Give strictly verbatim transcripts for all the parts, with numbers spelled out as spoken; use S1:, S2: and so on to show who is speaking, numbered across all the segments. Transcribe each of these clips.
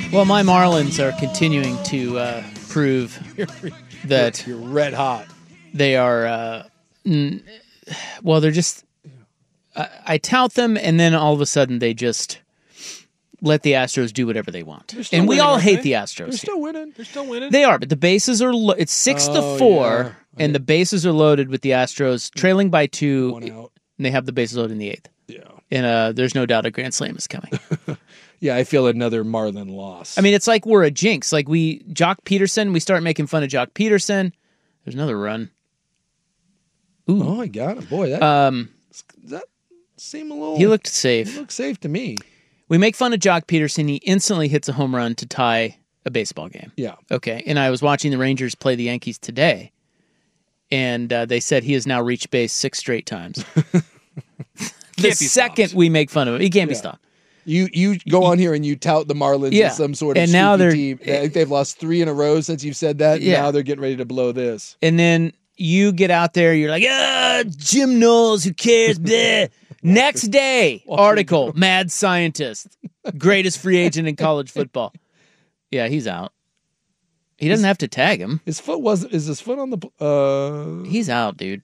S1: Well, my Marlins are continuing to uh, prove that
S2: you're red hot.
S1: They are, uh, n- well, they're just, I, I tout them, and then all of a sudden they just let the Astros do whatever they want. And we
S2: winning,
S1: all
S2: aren't
S1: hate
S2: they?
S1: the Astros.
S2: They're
S1: here.
S2: still winning. They're still winning.
S1: They are, but the bases are, lo- it's six
S2: Oh,
S1: to four,
S2: yeah.
S1: and the bases are loaded with the Astros trailing by two,
S2: One out.
S1: and they have the bases loaded in the eighth.
S2: Yeah.
S1: And uh, there's no doubt a Grand Slam is coming.
S2: Yeah, I feel another Marlin loss.
S1: I mean, it's like we're a jinx. Like we, Jock Peterson, we start making fun of Jock Peterson. There's another run. Ooh.
S2: Oh, I got him. Boy, that,
S1: Um,
S2: that seemed a little...
S1: he looked
S2: He
S1: safe.
S2: looked safe to me.
S1: We make fun of Jock Peterson. He instantly hits a home run to tie a baseball game.
S2: Yeah.
S1: Okay. And I was watching the Rangers play the Yankees today, and uh, they said he has now reached base six straight times. the
S3: be
S1: second
S3: stopped.
S1: we make fun of him, he can't be
S2: Yeah.
S1: stopped.
S2: You you go on here and you tout the Marlins
S1: Yeah.
S2: as some sort of
S1: And now
S2: streaky
S1: they're-
S2: team. I think they've lost three in a row since you've said that. And
S1: Yeah.
S2: Now they're getting ready to blow this.
S1: And then you get out there, you're like, ah, Jim Knowles, who cares? Bleh. Next day, article, mad scientist, greatest free agent in college football. Yeah, he's out. He doesn't have to tag him.
S2: His foot was is his foot on the uh
S1: He's out, dude.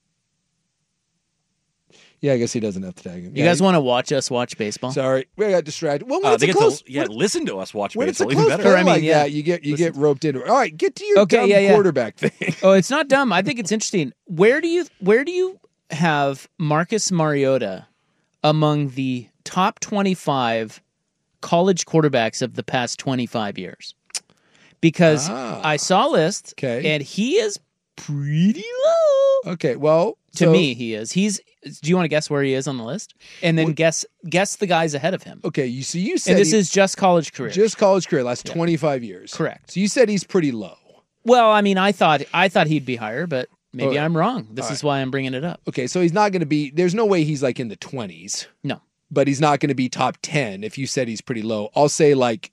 S2: Yeah, I guess he doesn't have to tag him.
S1: You
S2: Yeah,
S1: guys
S2: he-
S1: want to watch us watch baseball?
S2: Sorry, we got distracted. Well, when
S3: Uh,
S2: it's
S3: they
S2: a
S3: get
S2: close,
S3: to yeah,
S2: when,
S3: listen to us watch
S2: when it's a
S3: baseball. Even
S2: close
S3: better.
S2: play
S1: I mean,
S2: like
S1: yeah.
S2: that, you get you get roped into it. All right, get to your
S1: Okay,
S2: dumb
S1: yeah, yeah.
S2: quarterback thing.
S1: Oh, it's not dumb. I think it's interesting. Where do you where do you have Marcus Mariota among the top twenty-five college quarterbacks of the past twenty-five years? Because
S2: Ah.
S1: I saw a list,
S2: Okay.
S1: and he is pretty low.
S2: Okay, well,
S1: To
S2: so-
S1: me, he is. He's. Do you want to guess where he is on the list? And then
S2: Well-
S1: guess guess the guys ahead of him.
S2: okay, you so you said
S1: And this
S2: he-
S1: is just college career.
S2: just college career, last twenty-five years.
S1: Correct.
S2: So you said he's pretty low.
S1: Well, I mean, I thought I thought he'd be higher, but maybe
S2: Okay.
S1: I'm wrong. This
S2: All
S1: is why I'm bringing it up.
S2: Okay, so he's not going to be. There's no way he's like in the twenties,
S1: No.
S2: but he's not going to be top ten. If you said he's pretty low, I'll say like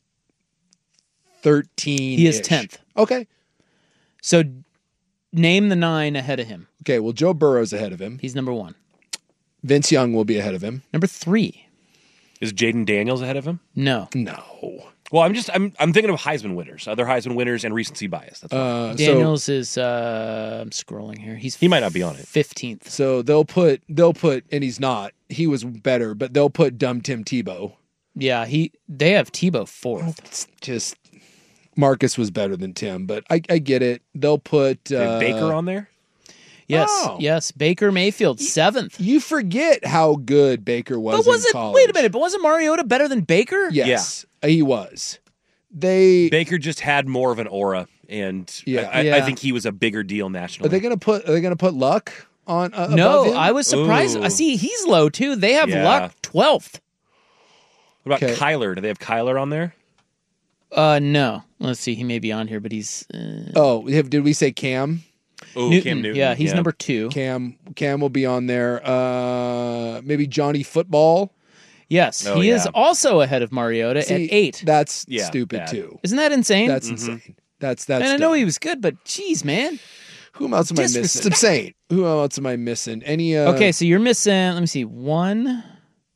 S2: thirteen.
S1: He is tenth.
S2: Okay.
S1: So name the nine ahead of him.
S2: Okay. Well, Joe Burrow's ahead of him.
S1: He's number one.
S2: Vince Young will be ahead of him.
S1: Number three.
S3: Is Jaden Daniels ahead of him?
S1: No.
S2: No.
S3: Well, I'm just I'm I'm thinking of Heisman winners, other Heisman winners, and recency bias. That's why.
S2: Uh, so
S1: Daniels is uh I'm scrolling here. He's
S3: He might not be on it.
S1: fifteenth.
S2: so they'll put they'll put and he's not. He was better, but they'll put dumb Tim Tebow.
S1: Yeah, he they have Tebow fourth.
S2: It's just Marcus was better than Tim, but I, I get it. They'll put
S3: Is
S2: uh,
S3: Baker on there?
S1: Yes,
S2: Oh.
S1: yes. Baker Mayfield seventh.
S2: You forget how good Baker was.
S1: But was
S2: in
S1: it
S2: college.
S1: wait a minute, but wasn't Mariota better than Baker?
S2: Yes, he was. They
S3: Baker just had more of an aura, and
S2: Yeah.
S3: I, I, I
S1: Yeah.
S3: think he was a bigger deal nationally.
S2: are they going to put are they going to put Luck on? Uh, above
S1: No,
S2: him?
S1: I was surprised.
S3: Ooh.
S1: I see he's low too. They have
S3: Yeah.
S1: Luck twelfth.
S3: What about
S2: Okay.
S3: Kyler? Do they have Kyler on there?
S1: Uh no. Let's see, he may be on here, but he's uh,
S2: Oh, have, did we say Cam?
S3: Oh,
S1: Newton.
S3: Cam Newton.
S1: Yeah, he's number two.
S2: Cam Cam will be on there. Uh, maybe Johnny Football.
S1: Yes,
S3: Oh,
S1: he is
S3: yeah.
S1: also ahead of Mariota
S2: See,
S1: at eight.
S2: That's
S3: Yeah,
S2: stupid
S3: bad.
S2: too.
S1: Isn't that insane?
S2: That's insane. That's that's.
S1: and I know
S2: dumb.
S1: he was good, but geez, man.
S2: Who else am I missing? It's insane. Who else am I missing? Any? Uh,
S1: Okay, so you're missing. Let me see. One,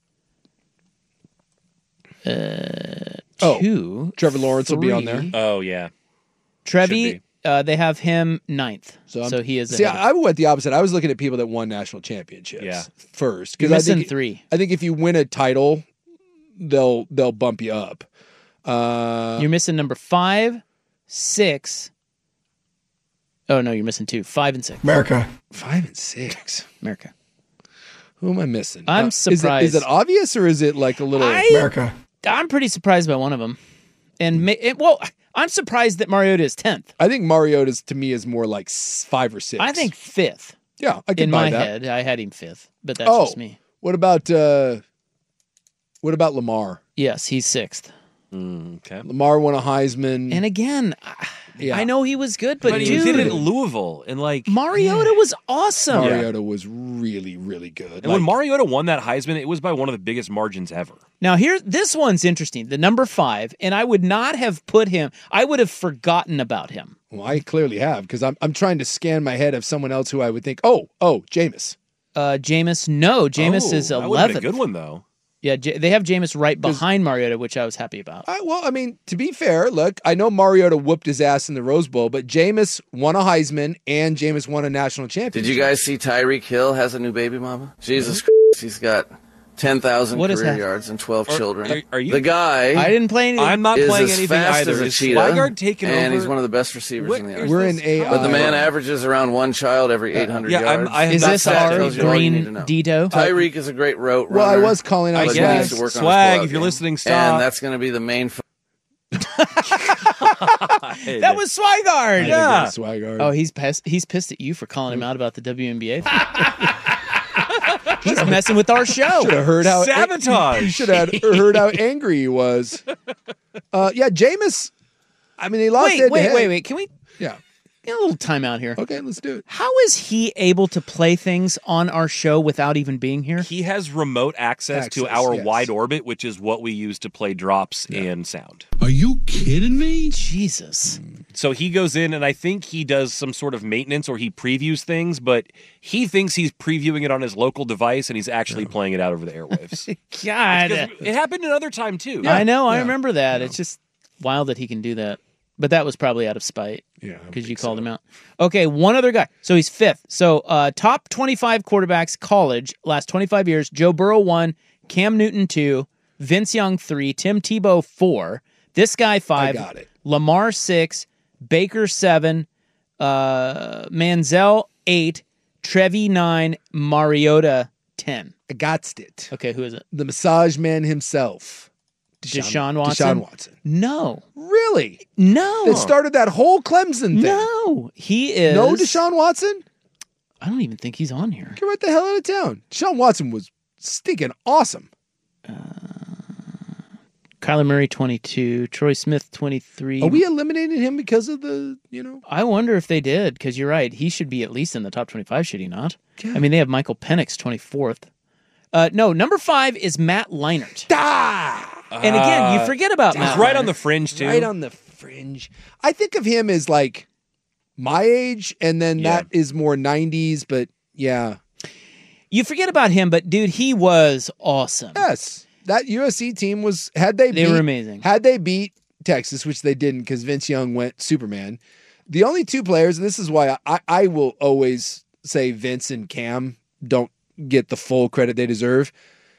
S1: uh,
S2: Oh,
S1: two.
S2: Trevor Lawrence will be on there.
S1: three.
S3: Oh yeah.
S1: Trevi,
S3: Should
S1: uh, they have him ninth.
S2: So,
S1: So,
S2: I'm-
S1: he is.
S2: See,
S1: ahead of-
S2: I, I went the opposite. I was looking at people that won national championships.
S3: Yeah.
S2: First,
S1: you're
S2: because I
S1: missing
S2: think
S1: three.
S2: I think if you win a title, they'll they'll bump you up. Uh,
S1: You're missing number five, six. Oh no, you're missing two. Five and six.
S4: America.
S2: five and six.
S1: America.
S2: Who am I missing?
S1: I'm
S2: Uh, is it- Is
S1: surprised.
S2: it, obvious or is it like a little?
S1: I-
S4: America.
S1: I'm pretty surprised by one of them. And ma- it, well, I'm surprised that Mariota is tenth.
S2: I think Mariota's to me is more like s- five or six.
S1: I think fifth.
S2: Yeah, I can
S1: In
S2: buy
S1: my
S2: that.
S1: head, I had him fifth, but that's
S2: Oh.
S1: just me.
S2: What about uh, what about Lamar?
S1: Yes, he's sixth.
S3: Mm, okay.
S2: Lamar won a Heisman.
S1: And again, I,
S2: Yeah.
S1: I know he was good, but,
S3: But, he
S1: dude,
S3: did it in Louisville, and like
S1: Mariota was awesome.
S2: Mariota was really, really good.
S3: And when
S2: Like,
S3: Mariota won that Heisman, it was by one of the biggest margins ever.
S1: Now here, this one's interesting. The number five, and I would not have put him. I would have forgotten about him.
S2: well, I clearly have because I'm I'm trying to scan my head of someone else who I would think. Oh, oh, Jameis.
S1: Uh, Jameis, no, Jameis
S3: Oh,
S1: is
S3: that would have been
S1: eleventh.
S3: a good one though.
S1: Yeah, J- they have Jameis right behind Mariota, which I was happy about.
S2: I, well, I mean, to be fair, look, I know Mariota whooped his ass in the Rose Bowl, but Jameis won a Heisman and Jameis won a national championship.
S4: Did you guys see Tyreek Hill has a new baby mama? Jesus Christ, he's got ten thousand
S1: What is
S4: career
S1: that?
S4: yards and twelve
S3: Are-
S4: children.
S3: are- are you-
S4: the guy
S1: I didn't play anything.
S3: I'm not
S4: is
S3: playing
S4: as
S3: anything
S4: fast
S3: either.
S4: as a
S3: Is
S4: cheetah,
S3: Swigard taking
S4: and
S3: over?
S4: he's one of the best receivers
S3: What
S4: in the
S3: is
S4: N F L.
S2: We're in
S3: this?
S2: A I.
S4: But the man
S2: Uh,
S4: averages around one child every eight hundred
S3: Yeah, I'm-
S4: yards.
S3: I have
S1: Is
S3: not
S1: this
S3: sat-
S1: our
S4: tells you all you need
S1: green
S4: to know.
S1: Dito?
S4: Tyreek is a great route runner.
S2: Well, I was calling out
S3: I
S4: but he
S3: guess.
S4: needs to work on his
S3: Swag,
S4: pull-out
S3: if you're
S4: game.
S3: listening, stop.
S4: And that's going to be the main fo-
S1: That was Swigard.
S3: Yeah.
S2: Swigard.
S1: Oh, he's pissed. He's pissed at you for calling him out about the W N B A. He's messing with our show.
S2: Should have heard how
S3: Sabotage.
S2: You should have heard how angry he was. Uh, yeah, Jameis. I mean, they lost.
S1: Wait,
S2: head to
S1: wait,
S2: head.
S1: wait, wait. Can we
S2: Yeah.
S1: get a little time out here?
S2: Okay, let's do it.
S1: How is he able to play things on our show without even being here?
S3: He has remote access, to
S2: Access,
S3: our
S2: yes.
S3: wide orbit, which is what we use to play drops and sound.
S5: Are you kidding me?
S1: Jesus.
S3: So he goes in, and I think he does some sort of maintenance or he previews things, but he thinks he's previewing it on his local device, and he's actually playing it out over the airwaves.
S1: God.
S3: It happened another time, too.
S1: I know. I
S2: Yeah.
S1: remember that. It's just wild that he can do that. But that was probably out of spite.
S2: Yeah, I
S1: Because you
S2: think
S1: called
S2: so.
S1: him out. Okay, one other guy. So he's fifth. So uh, top twenty-five quarterbacks, college, last twenty-five years. Joe Burrow one, Cam Newton two, Vince Young three, Tim Tebow four, this guy five,
S2: I got it.
S1: Lamar six, Baker seven, uh, Manziel eight, Trevi nine, Mariota ten.
S2: I got it.
S1: Okay, who is it?
S2: The massage man himself.
S1: Deshaun Watson?
S2: Deshaun Watson.
S1: No.
S2: Really?
S1: No.
S2: That started that whole Clemson thing.
S1: No. He is.
S2: No Deshaun Watson?
S1: I don't even think he's on here.
S2: Get right the hell out of town. Deshaun Watson was stinking awesome.
S1: Kyler Murray twenty-two, Troy Smith twenty-three.
S2: Are we eliminating him because of the, you know?
S1: I wonder if they did, because you're right. He should be at least in the top twenty-five, should he not?
S2: Yeah.
S1: I mean, they have Michael Penix twenty-fourth. Uh, no, number five is Matt Leinart.
S2: Ah!
S1: And again, you forget about
S3: He's
S1: Matt
S3: right
S1: Leinart.
S3: on the fringe, too.
S2: Right on the fringe. I think of him as like my age, and then
S3: Yeah.
S2: that is more nineties, but yeah.
S1: You forget about him, but dude, he was awesome.
S2: Yes. That U S C team was, had they
S1: They
S2: beat,
S1: were amazing.
S2: Had they beat Texas, which they didn't because Vince Young went Superman, the only two players, and this is why I, I will always say Vince and Cam don't get the full credit they deserve.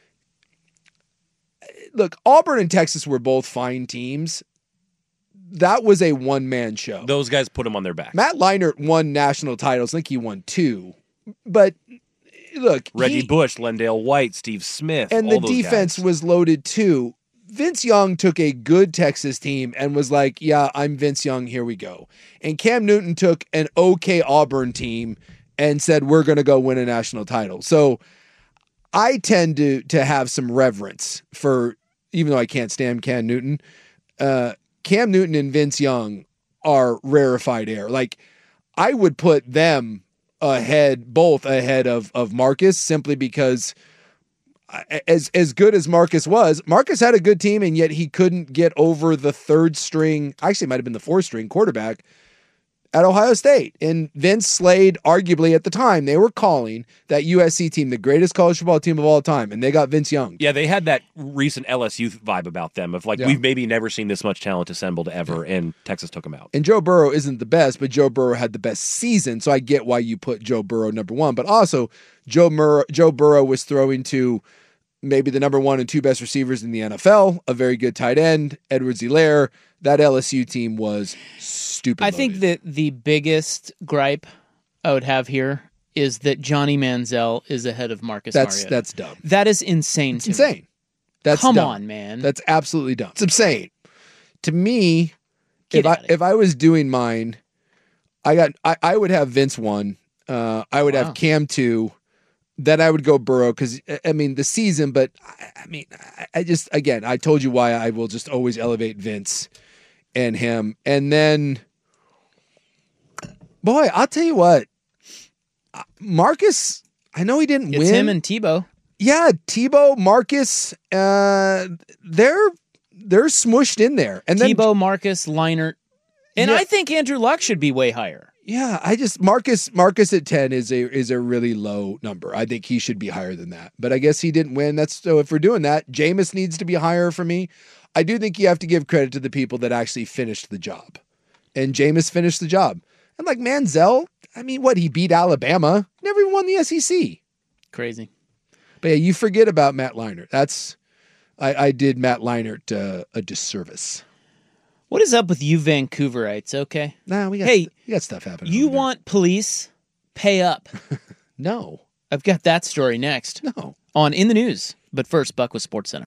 S2: Look, Auburn and Texas were both fine teams. That was a one-man show.
S3: Those guys put him on their back.
S2: Matt Leinart won national titles. I think he won two. But look,
S3: Reggie
S2: he-
S3: Bush, Lendale White, Steve Smith,
S2: and
S3: all
S2: the
S3: those
S2: defense
S3: guys.
S2: was loaded too. Vince Young took a good Texas team and was like, yeah, I'm Vince Young, here we go. And Cam Newton took an okay Auburn team and said, we're going to go win a national title. So I tend to to have some reverence for, even though I can't stand Cam Newton, uh, Cam Newton and Vince Young are rarefied air. Like, I would put them ahead, both ahead of of Marcus, simply because as as good as Marcus was, Marcus had a good team, and yet he couldn't get over the third string, actually it might have been the fourth string quarterback at Ohio State. And Vince Slade, arguably at the time, they were calling that U S C team the greatest college football team of all time, and they got Vince Young.
S3: Yeah, they had that recent L S U vibe about them of like,
S2: Yeah.
S3: we've maybe never seen this much talent assembled ever, and Texas took them out.
S2: And Joe Burrow isn't the best, but Joe Burrow had the best season, so I get why you put Joe Burrow number one. But also, Joe, Mur- Joe Burrow was throwing to maybe the number one and two best receivers in the N F L, a very good tight end, Edwards-Helaire. That L S U team was stupid.
S1: I think that the biggest gripe I would have here is that Johnny Manziel is ahead of Marcus
S2: that's
S1: Mariota.
S2: that's dumb.
S1: That is insane.
S2: It's
S1: to me.
S2: insane. That's
S1: Come
S2: dumb.
S1: on, man.
S2: That's absolutely dumb. It's insane. To me,
S1: Get
S2: if I
S1: outta here.
S2: if I was doing mine, I got I, I would have Vince one. Uh, I would
S1: Wow.
S2: have Cam two. Then I would go Burrow because I mean the season, but I, I mean I, I just again I told you why I will just always elevate Vince and him, and then boy, I'll tell you what, Marcus. I know he didn't
S1: it's
S2: win.
S1: him and Tebow.
S2: Yeah, Tebow, Marcus, uh, they're they're smushed in there, and then
S1: Tebow, Marcus, Leinart. And
S2: Yeah.
S1: I think Andrew Luck should be way higher.
S2: Yeah, I just Marcus Marcus at ten is a is a really low number. I think he should be higher than that. But I guess he didn't win. That's so if we're doing that, Jameis needs to be higher for me. I do think you have to give credit to the people that actually finished the job. And Jameis finished the job. And like Manziel, I mean, what, he beat Alabama, never even won the S E C.
S1: Crazy.
S2: But yeah, you forget about Matt Leinart. That's I, I did Matt Leinart uh, a disservice.
S1: What is up with you Vancouverites, okay?
S2: Nah, we got
S1: Hey,
S2: we got stuff happening.
S1: You
S2: over there.
S1: want police? Pay up.
S2: No.
S1: I've got that story next
S2: No.
S1: on In the News. But first, Buck with SportsCenter.